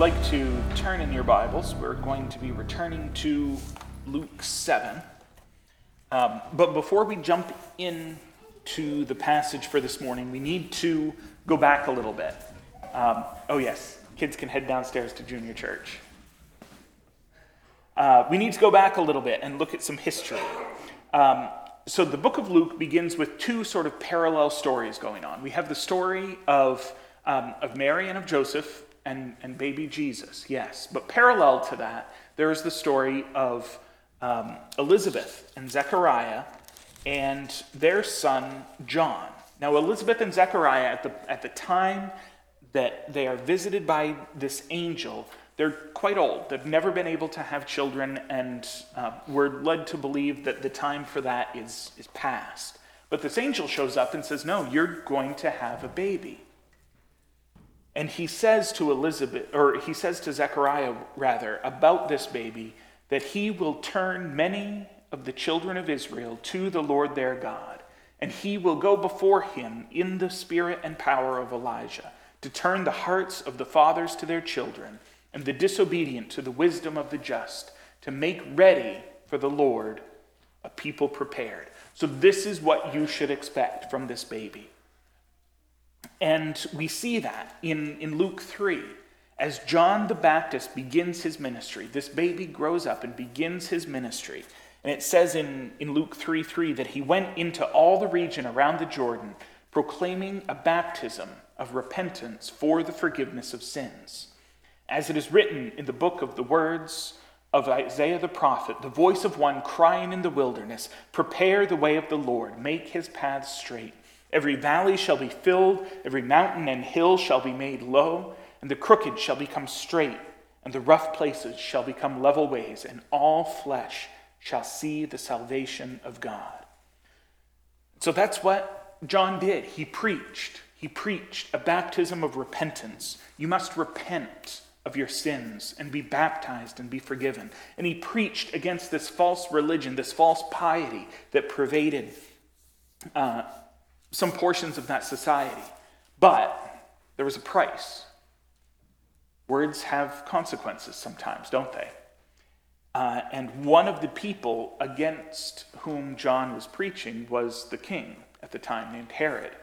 like to turn in your Bibles, we're going to be returning to Luke 7. But before we jump into the passage for this morning, we need to go back a little bit. Oh yes, kids can head downstairs to junior church. We need to go back a little bit and look at some history. So the book of Luke begins with two sort of parallel stories going on. We have the story of Mary and of Joseph and baby Jesus, yes. But parallel to that, there is the story of Elizabeth and Zechariah and their son John. Now Elizabeth and Zechariah, at the time that they are visited by this angel, they're quite old. They've never been able to have children, and we're led to believe that the time for that is past. But this angel shows up and says, no, you're going to have a baby. And he says to Zechariah, about this baby, that he will turn many of the children of Israel to the Lord their God, and he will go before him in the spirit and power of Elijah, to turn the hearts of the fathers to their children, and the disobedient to the wisdom of the just, to make ready for the Lord a people prepared. So this is what you should expect from this baby. And we see that in Luke 3. As John the Baptist begins his ministry, this baby grows up and begins his ministry. And it says in Luke 3:3 that he went into all the region around the Jordan, proclaiming a baptism of repentance for the forgiveness of sins. As it is written in the book of the words of Isaiah the prophet, the voice of one crying in the wilderness, prepare the way of the Lord, make his paths straight. Every valley shall be filled, every mountain and hill shall be made low, and the crooked shall become straight, and the rough places shall become level ways, and all flesh shall see the salvation of God. So that's what John did. He preached a baptism of repentance. You must repent of your sins and be baptized and be forgiven. And he preached against this false religion, this false piety that pervaded some portions of that society. But there was a price. Words have consequences sometimes, don't they? And one of the people against whom John was preaching was the king at the time, named Herod.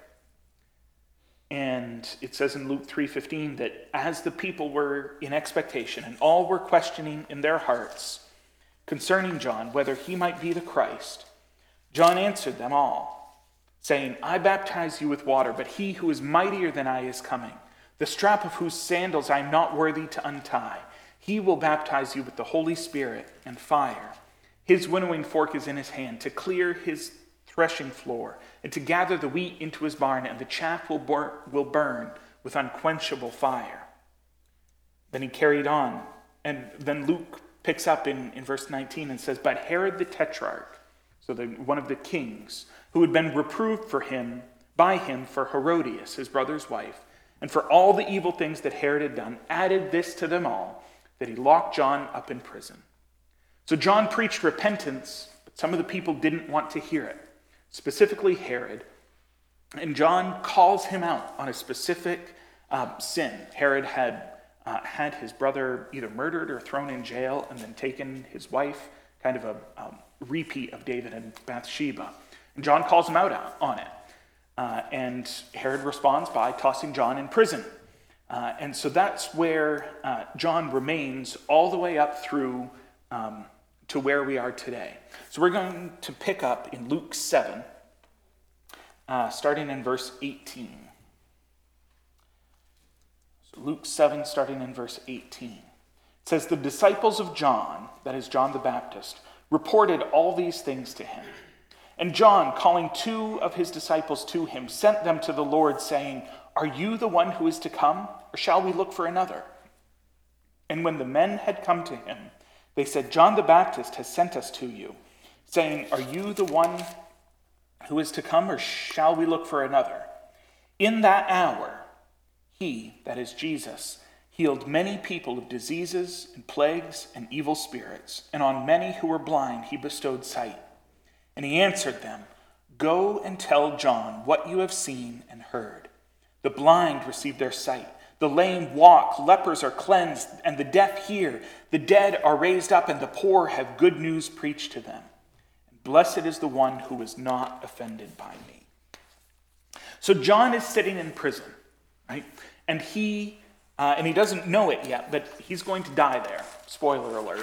And it says in Luke 3:15 that as the people were in expectation and all were questioning in their hearts concerning John whether he might be the Christ, John answered them all, saying, I baptize you with water, but he who is mightier than I is coming, the strap of whose sandals I am not worthy to untie. He will baptize you with the Holy Spirit and fire. His winnowing fork is in his hand to clear his threshing floor and to gather the wheat into his barn, and the chaff will burn with unquenchable fire. Then he carried on, and then Luke picks up in verse 19 and says, but Herod the Tetrarch, so one of the kings, who had been reproved by him for Herodias, his brother's wife, and for all the evil things that Herod had done, added this to them all, that he locked John up in prison. So John preached repentance, but some of the people didn't want to hear it, specifically Herod. And John calls him out on a specific sin. Herod had his brother either murdered or thrown in jail and then taken his wife, kind of a repeat of David and Bathsheba. And John calls him out on it. And Herod responds by tossing John in prison. And so that's where John remains all the way up through to where we are today. So we're going to pick up in Luke 7, starting in verse 18. So Luke 7, starting in verse 18. It says, the disciples of John, that is John the Baptist, reported all these things to him. And John, calling two of his disciples to him, sent them to the Lord, saying, are you the one who is to come, or shall we look for another? And when the men had come to him, they said, John the Baptist has sent us to you, saying, are you the one who is to come, or shall we look for another? In that hour, he, that is Jesus, healed many people of diseases and plagues and evil spirits, and on many who were blind he bestowed sight. And he answered them, go and tell John what you have seen and heard. The blind receive their sight, The lame walk, lepers are cleansed, and the deaf hear. The dead are raised up, and the poor have good news preached to them. Blessed is the one who is not offended by me. So John is sitting in prison, right? And he doesn't know it yet, but he's going to die there. Spoiler alert.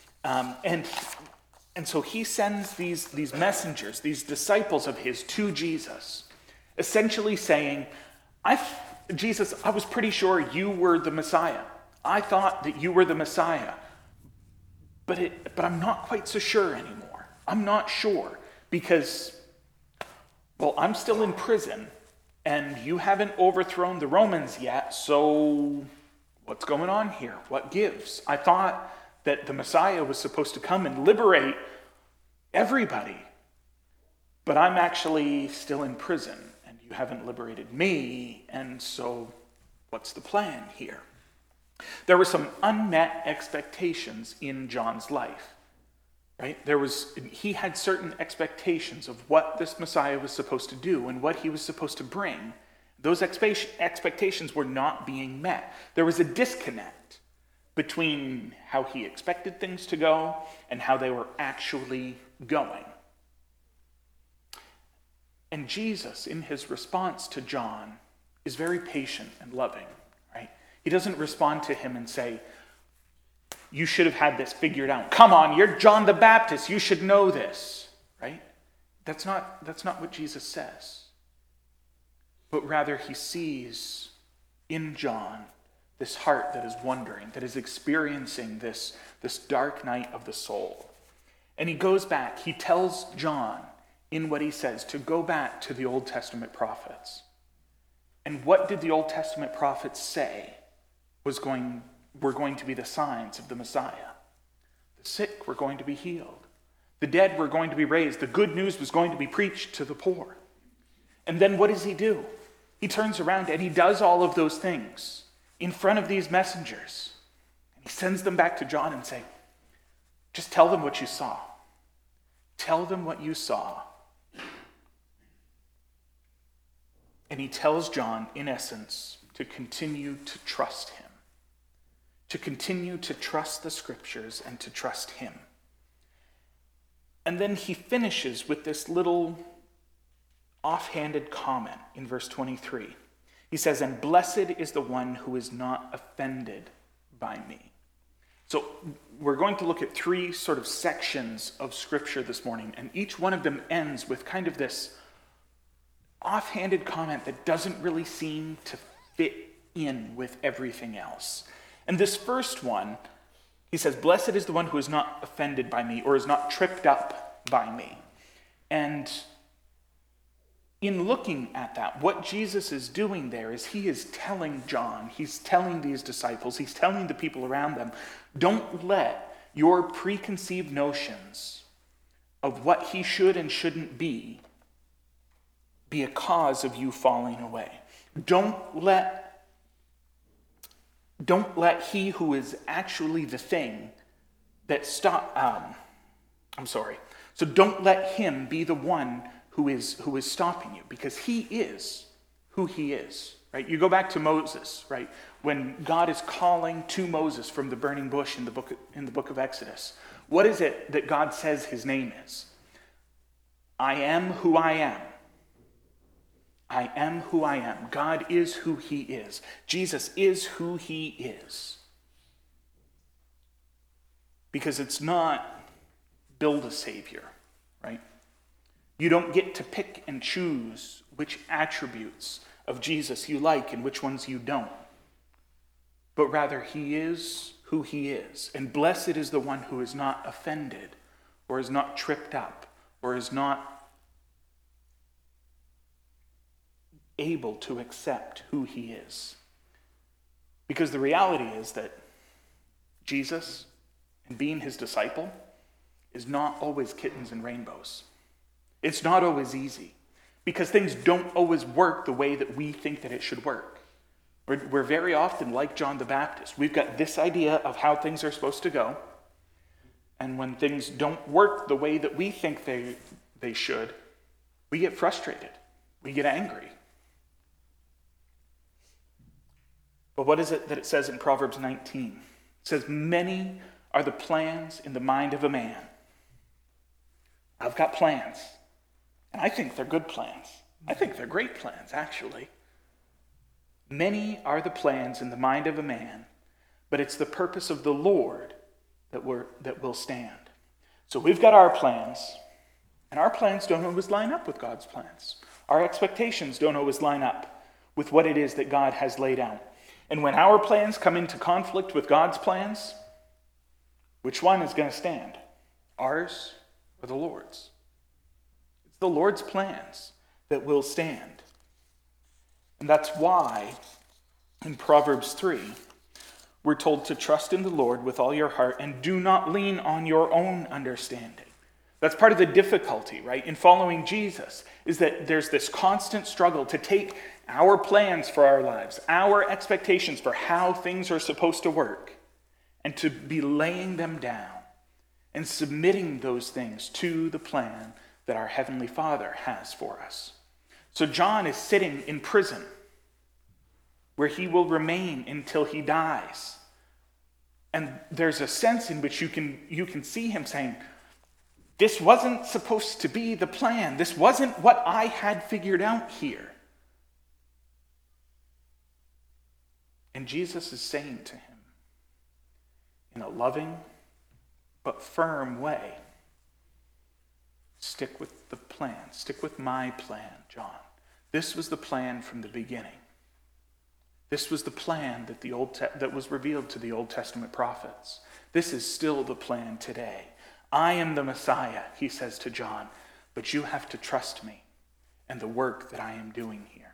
And so he sends these messengers, these disciples of his, to Jesus, essentially saying, Jesus, I was pretty sure you were the Messiah. I thought that you were the Messiah, but I'm not quite so sure anymore. I'm not sure because, well, I'm still in prison and you haven't overthrown the Romans yet, so what's going on here? What gives? I thought that the Messiah was supposed to come and liberate everybody, but I'm actually still in prison and you haven't liberated me, and so what's the plan here? There were some unmet expectations in John's life. Right? He had certain expectations of what this Messiah was supposed to do and what he was supposed to bring. Those expectations were not being met. There was a disconnect between how he expected things to go and how they were actually going. And Jesus, in his response to John, is very patient and loving. Right? He doesn't respond to him and say, you should have had this figured out. Come on, you're John the Baptist. You should know this, right? That's not what Jesus says. But rather he sees in John this heart that is wondering, that is experiencing this dark night of the soul. And he goes back. He tells John in what he says to go back to the Old Testament prophets. And what did the Old Testament prophets say were going to be the signs of the Messiah? The sick were going to be healed. The dead were going to be raised. The good news was going to be preached to the poor. And then what does he do? He turns around and he does all of those things in front of these messengers. And he sends them back to John and say, just tell them what you saw. Tell them what you saw. And he tells John, in essence, to continue to trust him. To continue to trust the scriptures and to trust him. And then he finishes with this little offhanded comment in verse 23. He says, and blessed is the one who is not offended by me. So we're going to look at three sort of sections of scripture this morning, and each one of them ends with kind of this offhanded comment that doesn't really seem to fit in with everything else. And this first one, he says, blessed is the one who is not offended by me or is not tripped up by me. And in looking at that, what Jesus is doing there is he is telling John, he's telling these disciples, he's telling the people around them, don't let your preconceived notions of what he should and shouldn't be a cause of you falling away. Don't let he who is actually the thing that So don't let him be the one who is stopping you, because he is who he is, right? You go back to Moses, right? When God is calling to Moses from the burning bush in the book of Exodus, what is it that God says his name is? I am who I am. I am who I am. God is who he is. Jesus is who he is. Because it's not build a savior, right? You don't get to pick and choose which attributes of Jesus you like and which ones you don't. But rather, he is who he is. And blessed is the one who is not offended or is not tripped up or is not able to accept who he is. Because the reality is that Jesus and being his disciple is not always kittens and rainbows. It's not always easy because things don't always work the way that we think that it should work. We're very often like John the Baptist. We've got this idea of how things are supposed to go. And when things don't work the way that we think they should, we get frustrated. We get angry. But what is it that it says in Proverbs 19? It says, many are the plans in the mind of a man. I've got plans, and I think they're good plans. I think they're great plans, actually. Many are the plans in the mind of a man, but it's the purpose of the Lord that will stand. So we've got our plans, and our plans don't always line up with God's plans. Our expectations don't always line up with what it is that God has laid out. And when our plans come into conflict with God's plans, which one is going to stand? Ours or the Lord's? It's the Lord's plans that will stand. And that's why in Proverbs 3, we're told to trust in the Lord with all your heart and do not lean on your own understanding. That's part of the difficulty, right, in following Jesus, is that there's this constant struggle to take our plans for our lives, our expectations for how things are supposed to work, and to be laying them down and submitting those things to the plan that our Heavenly Father has for us. So John is sitting in prison where he will remain until he dies. And there's a sense in which you can see him saying, this wasn't supposed to be the plan. This wasn't what I had figured out here. And Jesus is saying to him, in a loving but firm way, stick with the plan. Stick with my plan, John. This was the plan from the beginning. This was the plan that was revealed to the Old Testament prophets. This is still the plan today. I am the Messiah, he says to John, but you have to trust me and the work that I am doing here.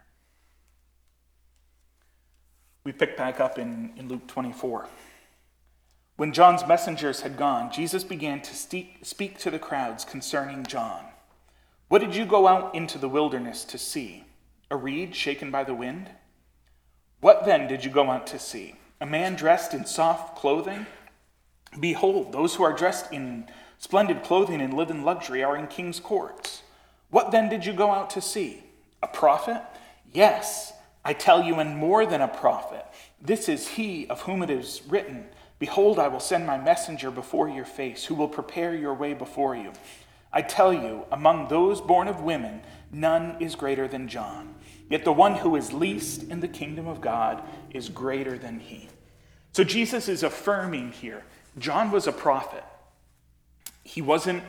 We pick back up in Luke 24. When John's messengers had gone, Jesus began to speak to the crowds concerning John. What did you go out into the wilderness to see? A reed shaken by the wind? What then did you go out to see? A man dressed in soft clothing? Behold, those who are dressed in splendid clothing and live in luxury are in king's courts. What then did you go out to see? A prophet? Yes, I tell you, and more than a prophet. This is he of whom it is written, behold, I will send my messenger before your face, who will prepare your way before you. I tell you, among those born of women, none is greater than John. Yet the one who is least in the kingdom of God is greater than he. So Jesus is affirming here, John was a prophet. He wasn't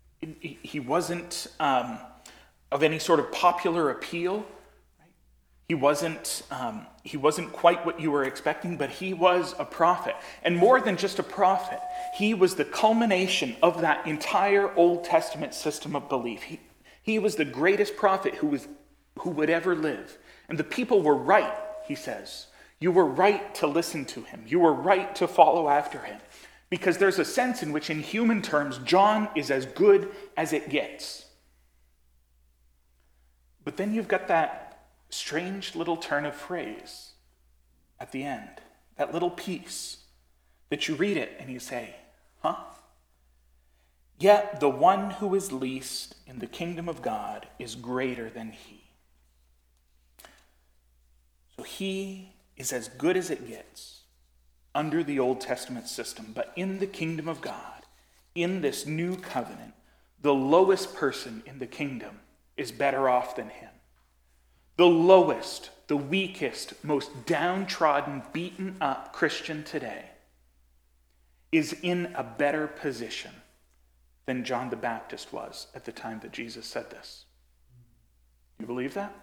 of any sort of popular appeal. Right? He wasn't quite what you were expecting, but he was a prophet. And more than just a prophet, he was the culmination of that entire Old Testament system of belief. He was the greatest prophet who would ever live. And the people were right, he says. You were right to listen to him. You were right to follow after him. Because there's a sense in which, in human terms, John is as good as it gets. But then you've got that strange little turn of phrase at the end. That little piece that you read it and you say, huh? Yet the one who is least in the kingdom of God is greater than he. So he is as good as it gets under the Old Testament system. But in the kingdom of God, in this new covenant, the lowest person in the kingdom is better off than him. The lowest, the weakest, most downtrodden, beaten up Christian today is in a better position than John the Baptist was at the time that Jesus said this. You believe that?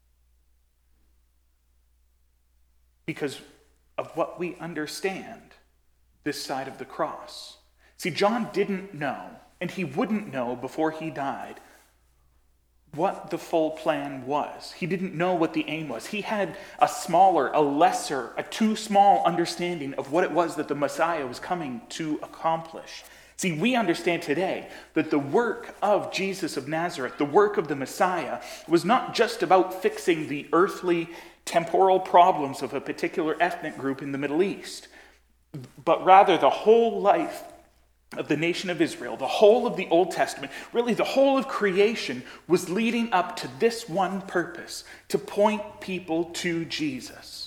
Because of what we understand this side of the cross. See, John didn't know, and he wouldn't know before he died, what the full plan was. He didn't know what the aim was. He had a smaller, a lesser, a too small understanding of what it was that the Messiah was coming to accomplish. See, we understand today that the work of Jesus of Nazareth, the work of the Messiah, was not just about fixing the earthly, temporal problems of a particular ethnic group in the Middle East, but rather the whole life of the nation of Israel, the whole of the Old Testament, really the whole of creation was leading up to this one purpose, to point people to Jesus.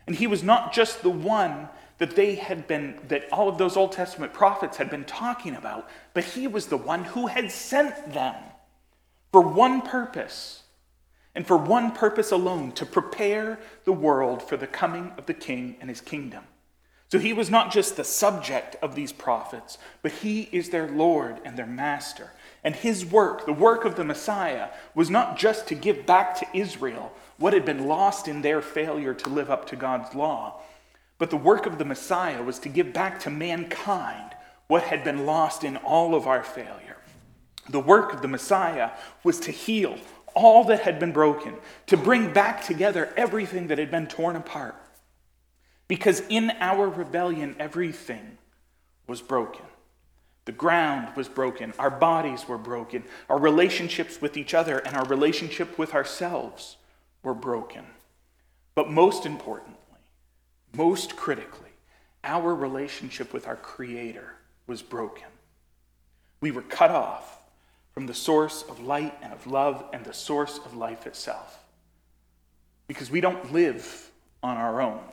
And he was not just the one that all of those Old Testament prophets had been talking about, but he was the one who had sent them for one purpose, and for one purpose alone, to prepare the world for the coming of the King and his kingdom. So he was not just the subject of these prophets, but he is their Lord and their master. And his work, the work of the Messiah, was not just to give back to Israel what had been lost in their failure to live up to God's law, but the work of the Messiah was to give back to mankind what had been lost in all of our failure. The work of the Messiah was to heal all that had been broken, to bring back together everything that had been torn apart. Because in our rebellion, everything was broken. The ground was broken. Our bodies were broken. Our relationships with each other and our relationship with ourselves were broken. But most importantly, most critically, our relationship with our Creator was broken. We were cut off from the source of light and of love and the source of life itself. Because we don't live on our own,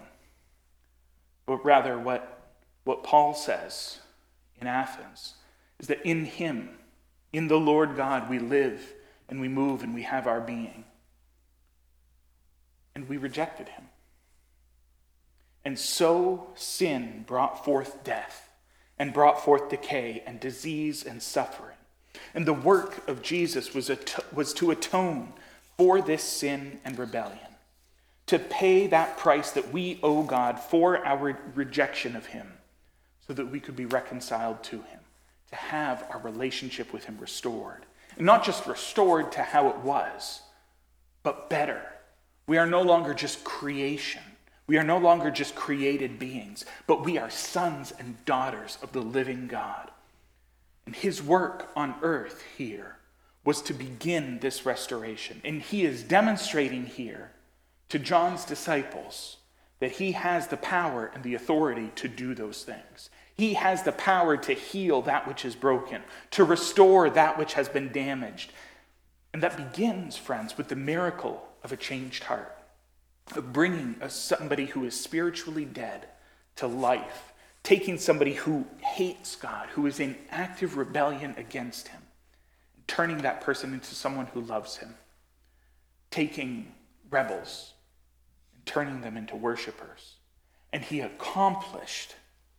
but rather what Paul says in Athens is that in him, in the Lord God, we live and we move and we have our being. And we rejected him. And so sin brought forth death and brought forth decay and disease and suffering. And the work of Jesus was to atone for this sin and rebellion, to pay that price that we owe God for our rejection of him, so that we could be reconciled to him, to have our relationship with him restored. And not just restored to how it was, but better. We are no longer just creation. We are no longer just created beings, but we are sons and daughters of the living God. And his work on earth here was to begin this restoration. And he is demonstrating here to John's disciples that he has the power and the authority to do those things. He has the power to heal that which is broken, to restore that which has been damaged. And that begins, friends, with the miracle of a changed heart, of bringing somebody who is spiritually dead to life, taking somebody who hates God, who is in active rebellion against him, and turning that person into someone who loves him, taking rebels and turning them into worshipers. And he accomplished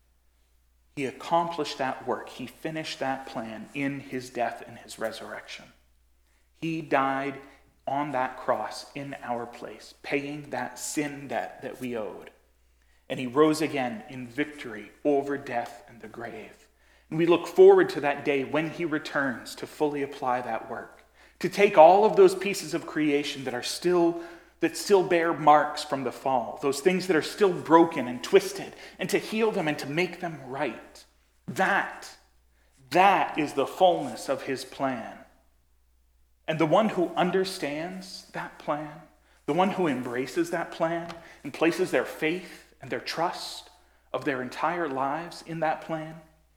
that work. He finished that plan in his death and his resurrection. He died on that cross in our place, paying that sin debt that we owed. And he rose again in victory over death and the grave. And we look forward to that day when he returns to fully apply that work, to take all of those pieces of creation that still bear marks from the fall, those things that are still broken and twisted, and to heal them and to make them right. That is the fullness of his plan. And the one who understands that plan, the one who embraces that plan and places their faith and their trust of their entire lives in that plan,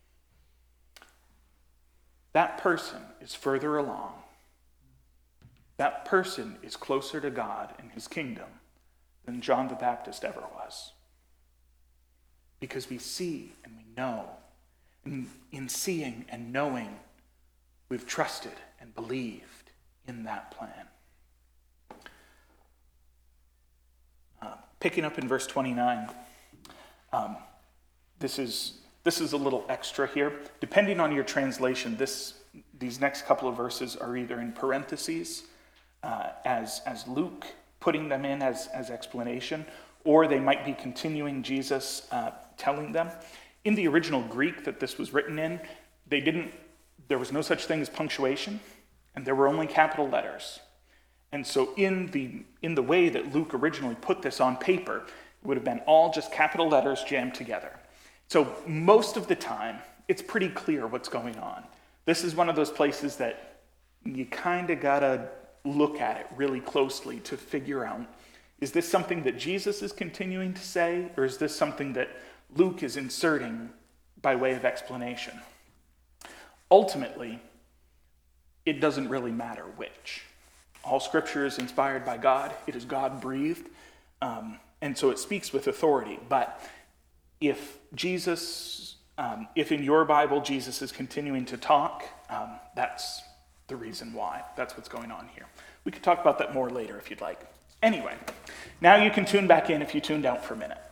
that person is further along. That person is closer to God and his kingdom than John the Baptist ever was. Because we see and we know, and in seeing and knowing, we've trusted and believed in that plan. Picking up in verse 29, this is a little extra here. Depending on your translation, these next couple of verses are either in parentheses, as Luke putting them in as explanation, or they might be continuing Jesus telling them. In the original Greek that this was written in, there was no such thing as punctuation, and there were only capital letters. And so in the way that Luke originally put this on paper, it would have been all just capital letters jammed together. So most of the time, it's pretty clear what's going on. This is one of those places that you kind of gotta look at it really closely to figure out, is this something that Jesus is continuing to say, or is this something that Luke is inserting by way of explanation? Ultimately, it doesn't really matter which. All scripture is inspired by God. It is God-breathed. And And so it speaks with authority. But if Jesus, if in your Bible Jesus is continuing to talk, that's the reason why. That's what's going on here. We could talk about that more later if you'd like. Anyway, now you can tune back in if you tuned out for a minute.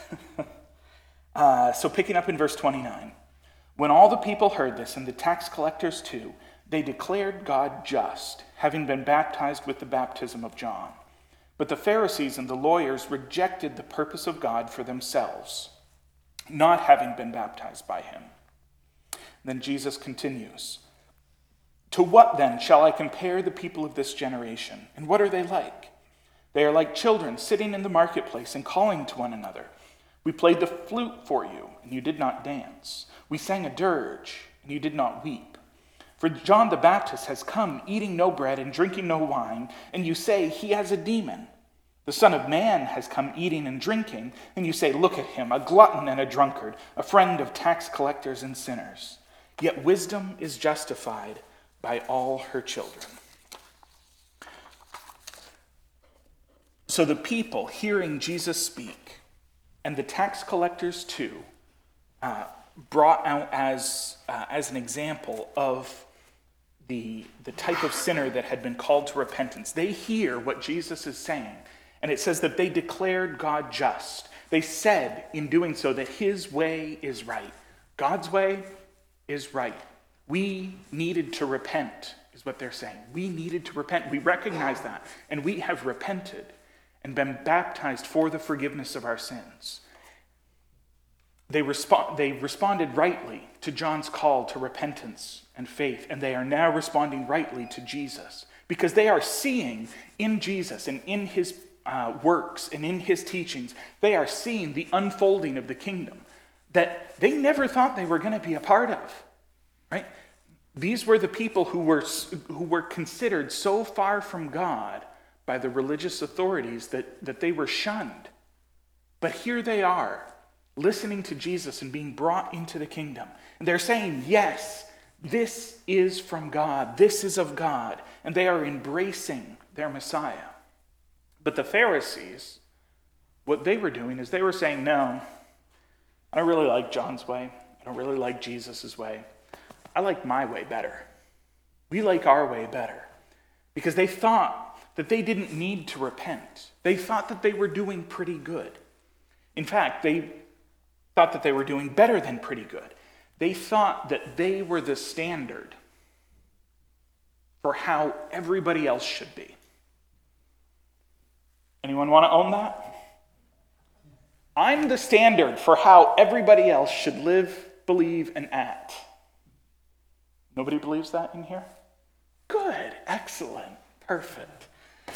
So picking up in verse 29. When all the people heard this, and the tax collectors too, they declared God just, having been baptized with the baptism of John. But the Pharisees and the lawyers rejected the purpose of God for themselves, not having been baptized by him. Then Jesus continues, "To what then shall I compare the people of this generation? And what are they like? They are like children sitting in the marketplace and calling to one another. We played the flute for you, and you did not dance. We sang a dirge, and you did not weep. For John the Baptist has come, eating no bread and drinking no wine, and you say he has a demon. The Son of Man has come eating and drinking, and you say, look at him, a glutton and a drunkard, a friend of tax collectors and sinners. Yet wisdom is justified by all her children." So the people hearing Jesus speak, and the tax collectors too, brought out as an example of the type of sinner that had been called to repentance. They hear what Jesus is saying, and it says that they declared God just. They said in doing so that his way is right. God's way is right. We needed to repent, is what they're saying. We needed to repent. We recognize that, and we have repented and been baptized for the forgiveness of our sins. They responded rightly to John's call to repentance and faith, and they are now responding rightly to Jesus because they are seeing in Jesus and in his works and in his teachings, they are seeing the unfolding of the kingdom that they never thought they were going to be a part of, right? These were the people who were considered so far from God by the religious authorities that they were shunned. But here they are, listening to Jesus and being brought into the kingdom. And they're saying, yes, this is from God. This is of God. And they are embracing their Messiah. But the Pharisees, what they were doing is they were saying, no, I don't really like John's way. I don't really like Jesus' way. I like my way better. We like our way better. Because they thought that they didn't need to repent. They thought that they were doing pretty good. In fact, they thought that they were doing better than pretty good. They thought that they were the standard for how everybody else should be. Anyone want to own that? I'm the standard for how everybody else should live, believe, and act. Nobody believes that in here? Good, excellent, perfect.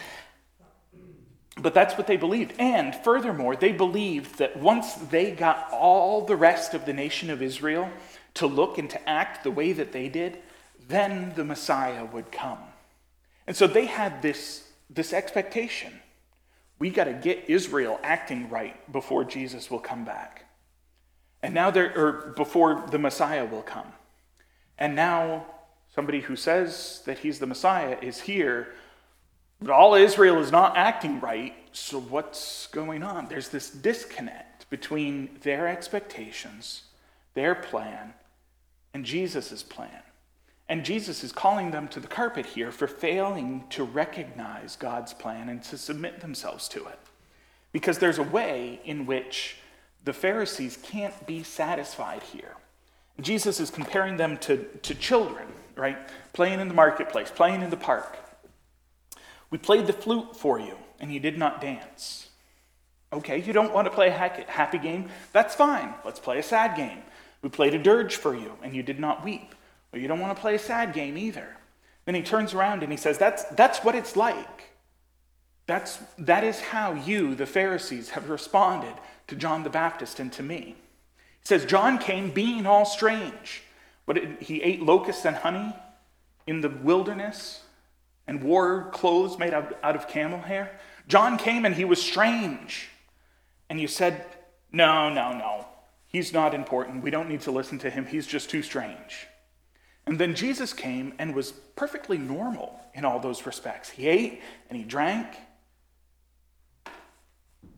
But that's what they believed. And furthermore, they believed that once they got all the rest of the nation of Israel to look and to act the way that they did, then the Messiah would come. And so they had this expectation. We got to get Israel acting right before Jesus will come back. And now before the Messiah will come. And now somebody who says that he's the Messiah is here, but all Israel is not acting right, so what's going on? There's this disconnect between their expectations, their plan, and Jesus' plan. And Jesus is calling them to the carpet here for failing to recognize God's plan and to submit themselves to it. Because there's a way in which the Pharisees can't be satisfied here. Jesus is comparing them to children, right? Playing in the marketplace, playing in the park. We played the flute for you, and you did not dance. Okay, you don't want to play a happy game? That's fine. Let's play a sad game. We played a dirge for you, and you did not weep. Well, you don't want to play a sad game either. Then he turns around and he says, that's what it's like. That is how you, the Pharisees, have responded to John the Baptist and to me. He says, John came being all strange. He ate locusts and honey in the wilderness and wore clothes made out of camel hair. John came and he was strange. And you said, no. He's not important. We don't need to listen to him. He's just too strange. And then Jesus came and was perfectly normal in all those respects. He ate and he drank.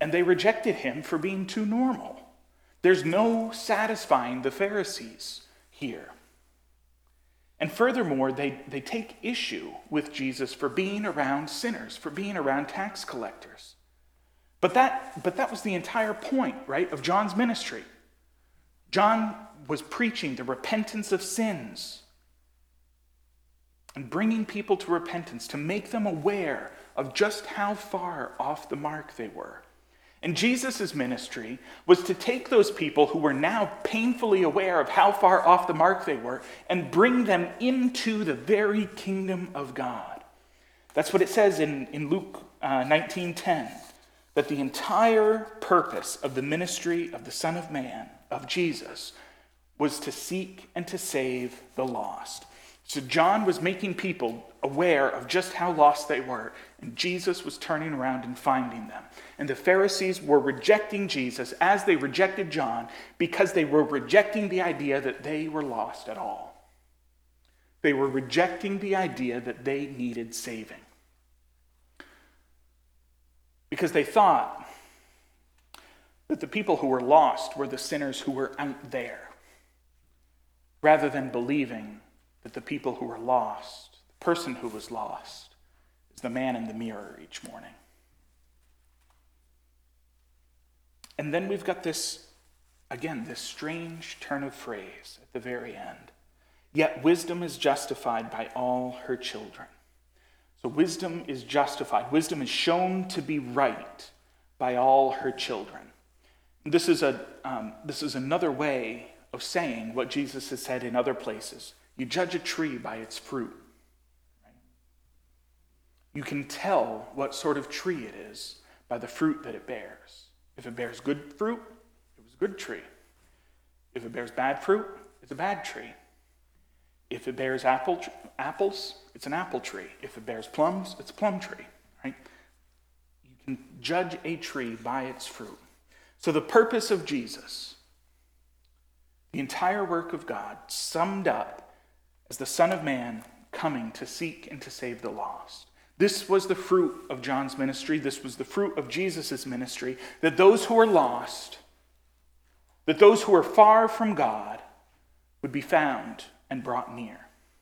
and they rejected him for being too normal. There's no satisfying the Pharisees here. And furthermore, they take issue with Jesus for being around sinners, for being around tax collectors. But that was the entire point, right, of John's ministry. John was preaching the repentance of sins and bringing people to repentance to make them aware of just how far off the mark they were. And Jesus' ministry was to take those people who were now painfully aware of how far off the mark they were and bring them into the very kingdom of God. That's what it says in Luke 19:10, that the entire purpose of the ministry of the Son of Man, of Jesus, was to seek and to save the lost. So John was making people aware of just how lost they were, and Jesus was turning around and finding them. And the Pharisees were rejecting Jesus as they rejected John because they were rejecting the idea that they were lost at all. They were rejecting the idea that they needed saving. Because they thought that the people who were lost were the sinners who were out there, rather than believing that the people who were lost, the person who was lost, is the man in the mirror each morning. And then we've got this strange turn of phrase at the very end. Yet wisdom is justified by all her children. So wisdom is justified. Wisdom is shown to be right by all her children. This is another way of saying what Jesus has said in other places. You judge a tree by its fruit. Right? You can tell what sort of tree it is by the fruit that it bears. If it bears good fruit, it was a good tree. If it bears bad fruit, it's a bad tree. If it bears apples, it's an apple tree. If it bears plums, it's a plum tree. Right? You can judge a tree by its fruit. So the purpose of Jesus, the entire work of God, summed up as the Son of Man coming to seek and to save the lost. This was the fruit of John's ministry. This was the fruit of Jesus' ministry, that those who were lost, that those who were far from God would be found and brought near.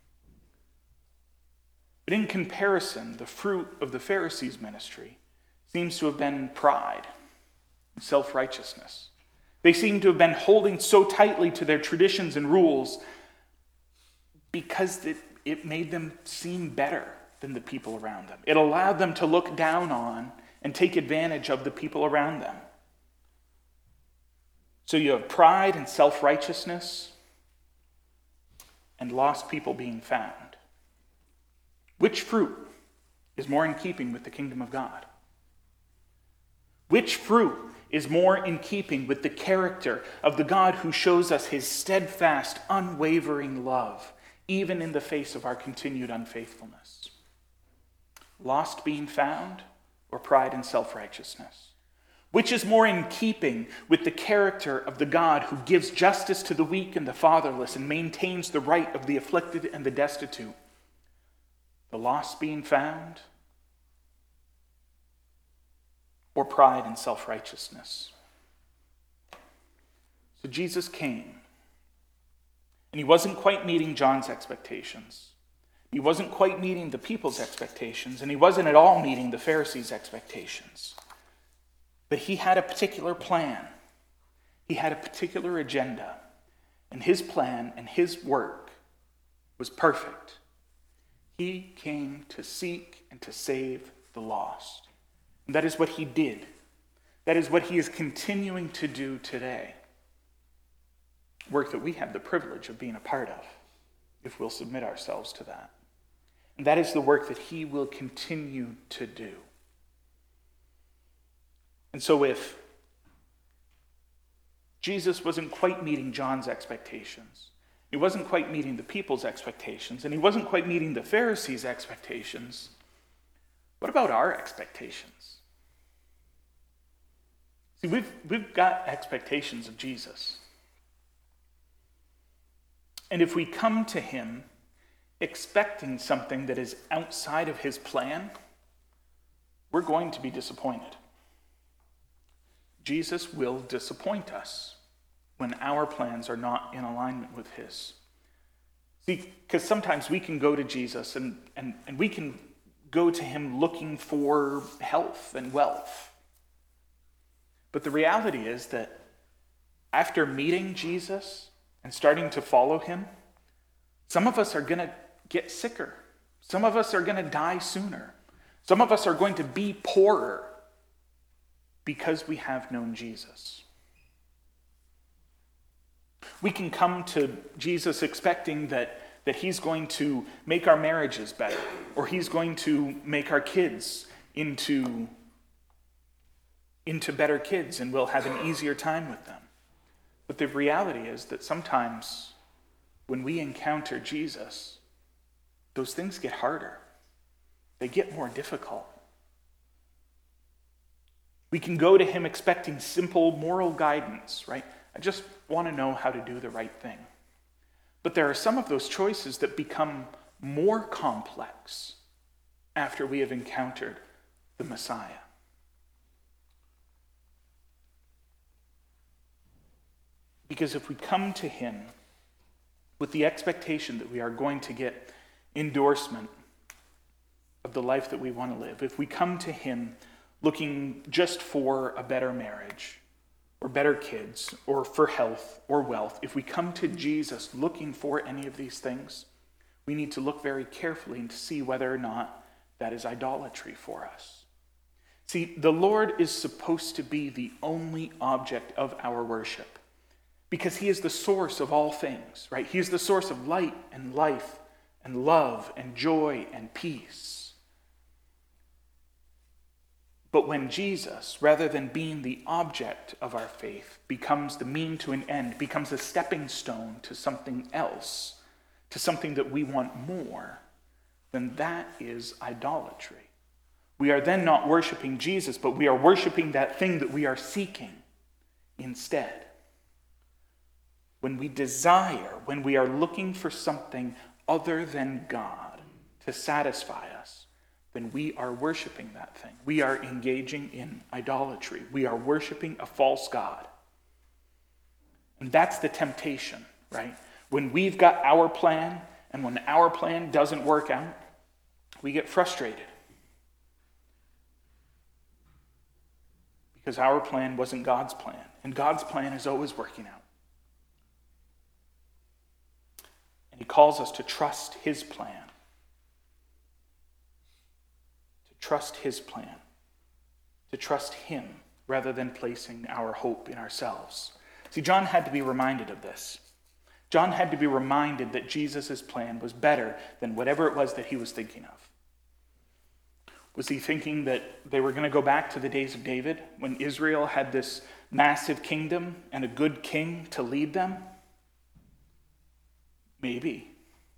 But in comparison, the fruit of the Pharisees' ministry seems to have been pride and self-righteousness. They seem to have been holding so tightly to their traditions and rules because it made them seem better than the people around them. It allowed them to look down on and take advantage of the people around them. So you have pride and self-righteousness and lost people being found. Which fruit is more in keeping with the kingdom of God? Which fruit is more in keeping with the character of the God who shows us his steadfast, unwavering love, even in the face of our continued unfaithfulness? Lost being found, or pride and self-righteousness? Which is more in keeping with the character of the God who gives justice to the weak and the fatherless and maintains the right of the afflicted and the destitute? The lost being found, or pride and self-righteousness? So Jesus came, and he wasn't quite meeting John's expectations. He wasn't quite meeting the people's expectations, and he wasn't at all meeting the Pharisees' expectations. But he had a particular plan. He had a particular agenda, and his plan and his work was perfect. He came to seek and to save the lost. And that is what he did. That is what he is continuing to do today. Work that we have the privilege of being a part of, if we'll submit ourselves to that. And that is the work that he will continue to do. And so if Jesus wasn't quite meeting John's expectations, he wasn't quite meeting the people's expectations, and he wasn't quite meeting the Pharisees' expectations, what about our expectations? See, we've got expectations of Jesus. And if we come to him expecting something that is outside of his plan, we're going to be disappointed. Jesus will disappoint us when our plans are not in alignment with his. See, because sometimes we can go to Jesus and we can go to him looking for health and wealth. But the reality is that after meeting Jesus and starting to follow him, some of us are going to get sicker. Some of us are going to die sooner. Some of us are going to be poorer because we have known Jesus. We can come to Jesus expecting that he's going to make our marriages better, or he's going to make our kids into better kids, and we'll have an easier time with them. But the reality is that sometimes when we encounter Jesus, those things get harder. They get more difficult. We can go to him expecting simple moral guidance, right? I just want to know how to do the right thing. But there are some of those choices that become more complex after we have encountered the Messiah. Because if we come to him with the expectation that we are going to get endorsement of the life that we want to live, if we come to him looking just for a better marriage, or better kids, or for health or wealth, if we come to Jesus looking for any of these things, we need to look very carefully and to see whether or not that is idolatry for us. See, the Lord is supposed to be the only object of our worship because he is the source of all things, right? He is the source of light and life and love and joy and peace. But when Jesus, rather than being the object of our faith, becomes the mean to an end, becomes a stepping stone to something else, to something that we want more, then that is idolatry. We are then not worshiping Jesus, but we are worshiping that thing that we are seeking instead. When we desire, when we are looking for something other than God to satisfy us, then we are worshiping that thing. We are engaging in idolatry. We are worshiping a false god. And that's the temptation, right? When we've got our plan, and when our plan doesn't work out, we get frustrated. Because our plan wasn't God's plan. And God's plan is always working out. And he calls us to trust his plan. Trust his plan, to trust him rather than placing our hope in ourselves. See, John had to be reminded of this. John had to be reminded that Jesus' plan was better than whatever it was that he was thinking of. Was he thinking that they were going to go back to the days of David when Israel had this massive kingdom and a good king to lead them? Maybe.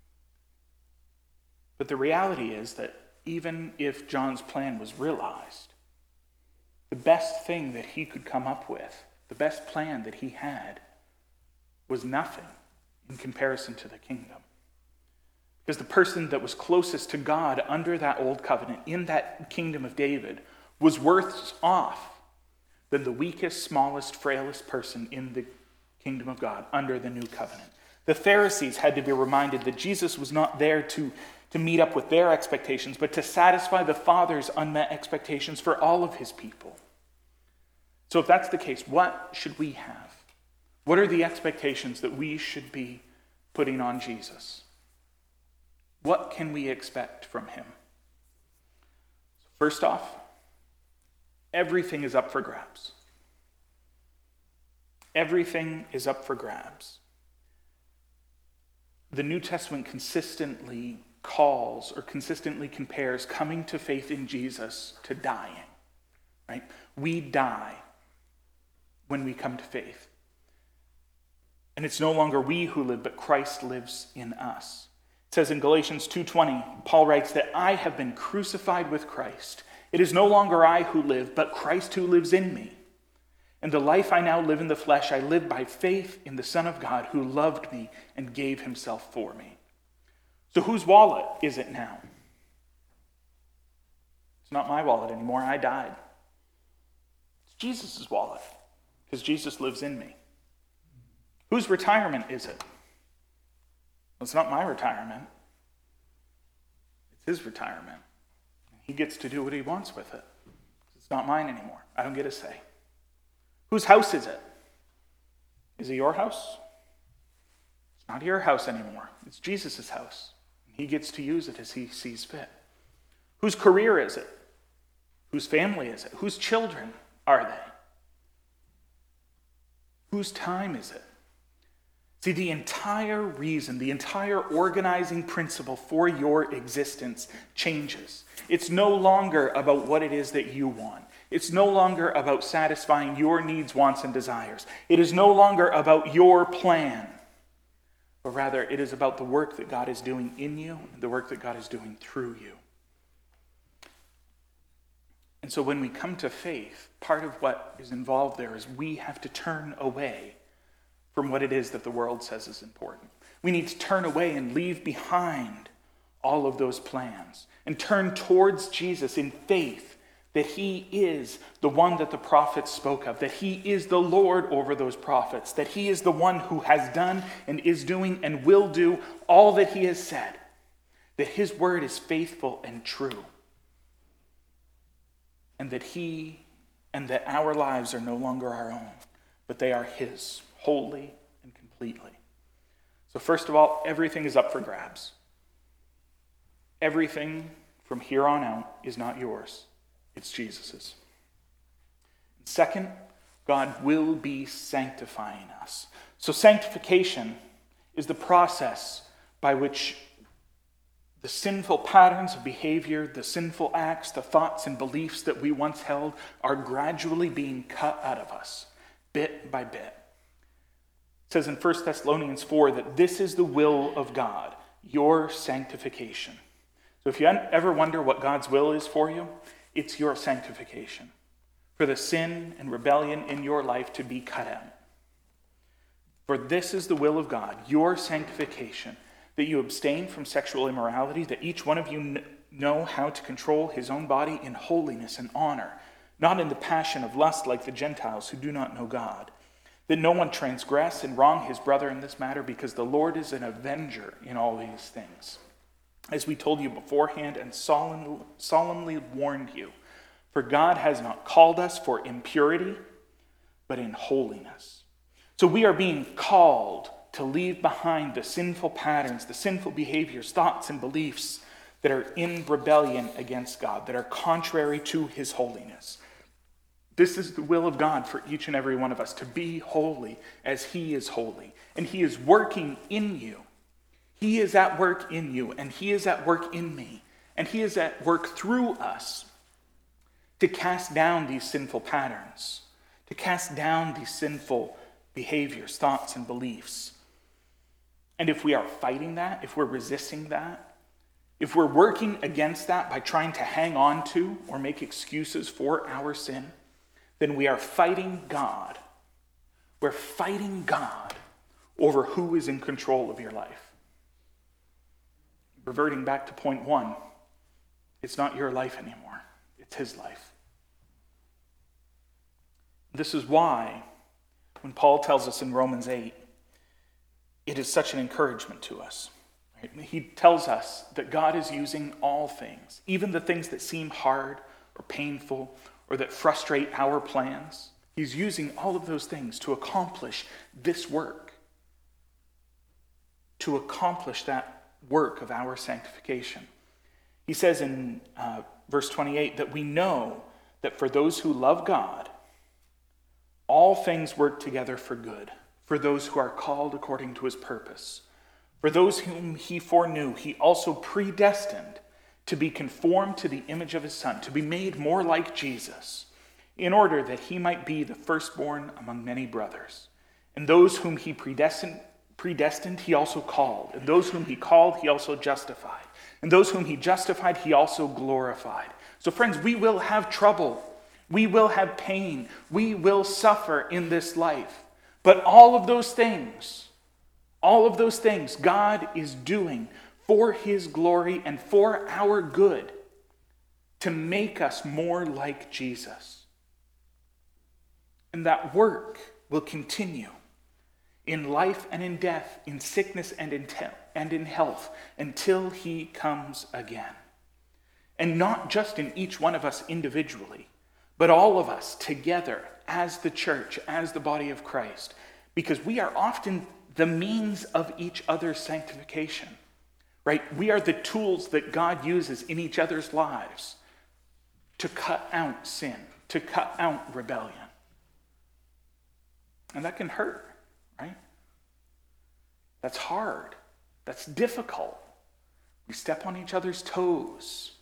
But the reality is that even if John's plan was realized, the best thing that he could come up with, the best plan that he had, was nothing in comparison to the kingdom. Because the person that was closest to God under that old covenant, in that kingdom of David, was worse off than the weakest, smallest, frailest person in the kingdom of God under the new covenant. The Pharisees had to be reminded that Jesus was not there to meet up with their expectations, but to satisfy the Father's unmet expectations for all of his people. So if that's the case, what should we have? What are the expectations that we should be putting on Jesus? What can we expect from him? First off, everything is up for grabs. Everything is up for grabs. The New Testament consistently calls or consistently compares coming to faith in Jesus to dying, right? We die when we come to faith. And it's no longer we who live, but Christ lives in us. It says in Galatians 2:20, Paul writes that I have been crucified with Christ. It is no longer I who live, but Christ who lives in me. And the life I now live in the flesh, I live by faith in the Son of God who loved me and gave himself for me. So whose wallet is it now? It's not my wallet anymore. I died. It's Jesus' wallet. Because Jesus lives in me. Whose retirement is it? Well, it's not my retirement. It's his retirement. He gets to do what he wants with it. It's not mine anymore. I don't get a say. Whose house is it? Is it your house? It's not your house anymore. It's Jesus' house. He gets to use it as he sees fit. Whose career is it? Whose family is it? Whose children are they? Whose time is it? See, the entire reason, the entire organizing principle for your existence changes. It's no longer about what it is that you want. It's no longer about satisfying your needs, wants, and desires. It is no longer about your plan, but rather it is about the work that God is doing in you and the work that God is doing through you. And so when we come to faith, part of what is involved there is we have to turn away from what it is that the world says is important. We need to turn away and leave behind all of those plans and turn towards Jesus in faith that he is the one that the prophets spoke of, that he is the Lord over those prophets, that he is the one who has done and is doing and will do all that he has said, that his word is faithful and true, and that our lives are no longer our own, but they are his, wholly and completely. So first of all, everything is up for grabs. Everything from here on out is not yours. It's Jesus's. Second, God will be sanctifying us. So sanctification is the process by which the sinful patterns of behavior, the sinful acts, the thoughts and beliefs that we once held are gradually being cut out of us, bit by bit. It says in 1 Thessalonians 4 that this is the will of God, your sanctification. So if you ever wonder what God's will is for you, it's your sanctification, for the sin and rebellion in your life to be cut out. For this is the will of God, your sanctification, that you abstain from sexual immorality, that each one of you know how to control his own body in holiness and honor, not in the passion of lust like the Gentiles who do not know God, that no one transgress and wrong his brother in this matter, because the Lord is an avenger in all these things, as we told you beforehand and solemnly warned you. For God has not called us for impurity, but in holiness. So we are being called to leave behind the sinful patterns, the sinful behaviors, thoughts, and beliefs that are in rebellion against God, that are contrary to his holiness. This is the will of God for each and every one of us, to be holy as he is holy. And he is working in you. He is at work in you, and he is at work in me. And he is at work through us to cast down these sinful patterns, to cast down these sinful behaviors, thoughts, and beliefs. And if we are fighting that, if we're resisting that, if we're working against that by trying to hang on to or make excuses for our sin, then we are fighting God. We're fighting God over who is in control of your life. Reverting back to point one, it's not your life anymore. It's his life. This is why, when Paul tells us in Romans 8, it is such an encouragement to us. Right? He tells us that God is using all things, even the things that seem hard or painful or that frustrate our plans. He's using all of those things to accomplish this work, to accomplish that work of our sanctification. He says in verse 28 that we know that for those who love God, all things work together for good, for those who are called according to his purpose. For those whom he foreknew, he also predestined to be conformed to the image of his Son, to be made more like Jesus, in order that he might be the firstborn among many brothers. And those whom he predestined, he also called. And those whom he called, he also justified. And those whom he justified, he also glorified. So friends, we will have trouble. We will have pain. We will suffer in this life. But all of those things, God is doing for his glory and for our good to make us more like Jesus. And that work will continue in life and in death, in sickness and in health, until he comes again. And not just in each one of us individually, but all of us together as the church, as the body of Christ, because we are often the means of each other's sanctification, right? We are the tools that God uses in each other's lives to cut out sin, to cut out rebellion. And that can hurt, right? That's hard. That's difficult. We step on each other's toes,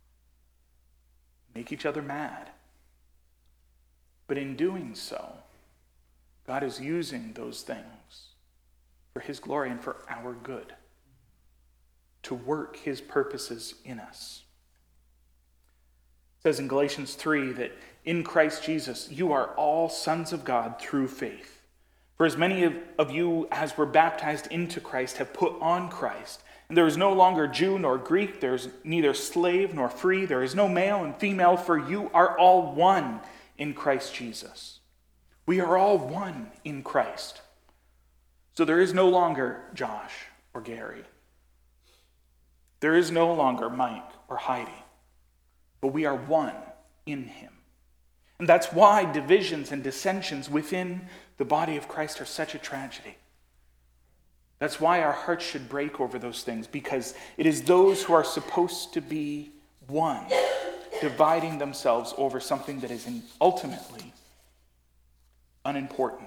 make each other mad. But in doing so, God is using those things for his glory and for our good, to work his purposes in us. It says in Galatians 3 that in Christ Jesus, you are all sons of God through faith. For as many of you as were baptized into Christ have put on Christ. And there is no longer Jew nor Greek, there is neither slave nor free, there is no male and female, for you are all one in Christ Jesus. We are all one in Christ. So there is no longer Josh or Gary. There is no longer Mike or Heidi. But we are one in him. And that's why divisions and dissensions within the body of Christ are such a tragedy. That's why our hearts should break over those things, because it is those who are supposed to be one dividing themselves over something that is ultimately unimportant.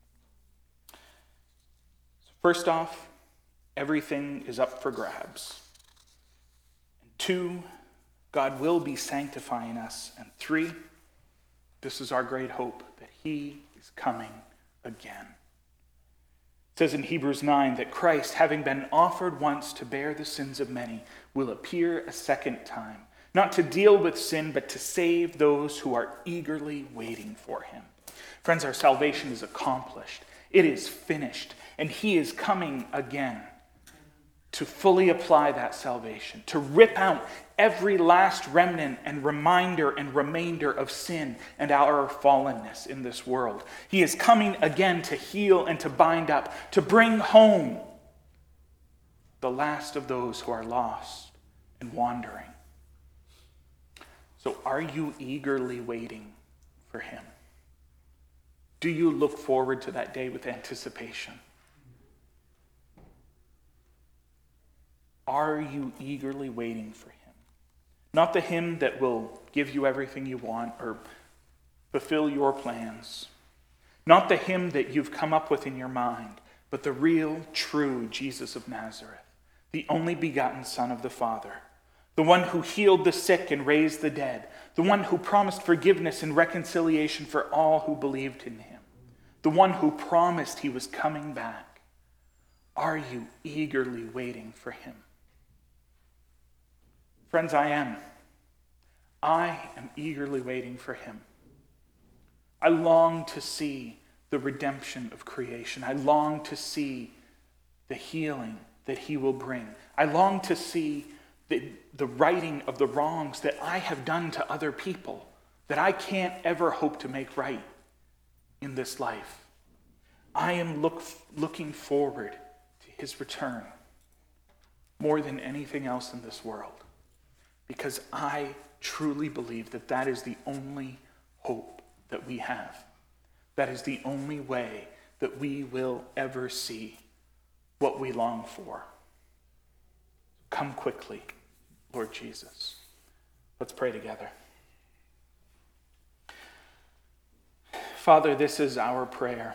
First off, everything is up for grabs. And 2, God will be sanctifying us. And 3, this is our great hope, that he is coming again. It says in Hebrews 9 that Christ, having been offered once to bear the sins of many, will appear a second time, not to deal with sin, but to save those who are eagerly waiting for him. Friends, our salvation is accomplished. It is finished. And he is coming again to fully apply that salvation, to rip out every last remnant and reminder and remainder of sin and our fallenness in this world. He is coming again to heal and to bind up, to bring home the last of those who are lost and wandering. So are you eagerly waiting for him? Do you look forward to that day with anticipation? Are you eagerly waiting for him? Not the him that will give you everything you want or fulfill your plans. Not the him that you've come up with in your mind, but the real, true Jesus of Nazareth, the only begotten Son of the Father, the one who healed the sick and raised the dead, the one who promised forgiveness and reconciliation for all who believed in him, the one who promised he was coming back. Are you eagerly waiting for him? Friends, I am. I am eagerly waiting for him. I long to see the redemption of creation. I long to see the healing that he will bring. I long to see the righting of the wrongs that I have done to other people that I can't ever hope to make right in this life. I am looking forward to his return more than anything else in this world, because I truly believe that that is the only hope that we have. That is the only way that we will ever see what we long for. Come quickly, Lord Jesus. Let's pray together. Father, this is our prayer.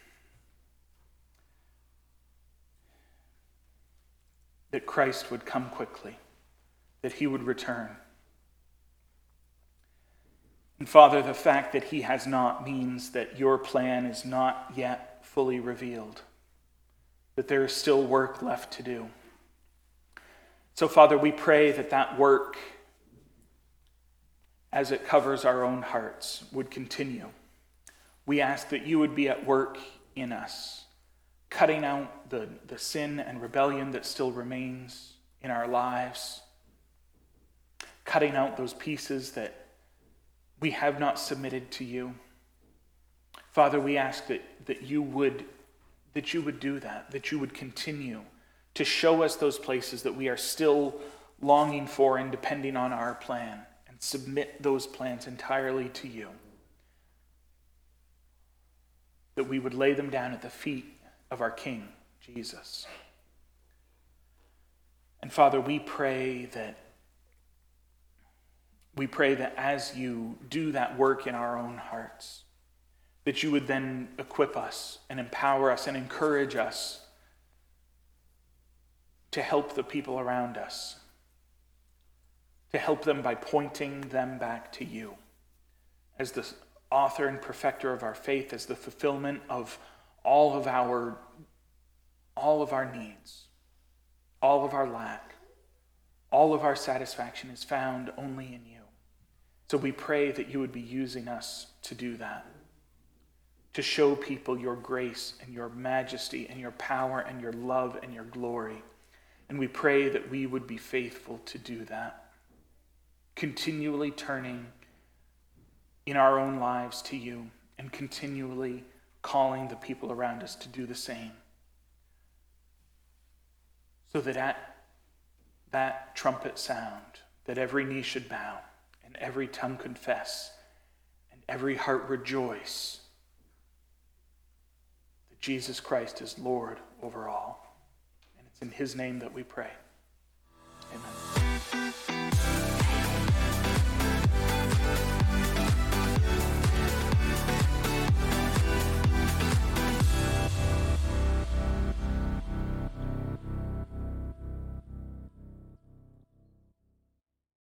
That Christ would come quickly, that he would return. And Father, the fact that he has not means that your plan is not yet fully revealed, that there is still work left to do. So Father, we pray that that work, as it covers our own hearts, would continue. We ask that you would be at work in us, cutting out the sin and rebellion that still remains in our lives, cutting out those pieces that we have not submitted to you, Father, we ask that you would do that you would continue to show us those places that we are still longing for and depending on our plan, and submit those plans entirely to you. That we would lay them down at the feet of our King, Jesus. And Father, we pray that as you do that work in our own hearts, that you would then equip us and empower us and encourage us to help the people around us, to help them by pointing them back to you as the author and perfecter of our faith, as the fulfillment of all of our needs, all of our lack, all of our satisfaction is found only in you. So we pray that you would be using us to do that, to show people your grace and your majesty and your power and your love and your glory. And we pray that we would be faithful to do that, continually turning in our own lives to you and continually calling the people around us to do the same. So that at that trumpet sound, that every knee should bow and every tongue confess and every heart rejoice that Jesus Christ is Lord over all. And it's in his name that we pray. Amen.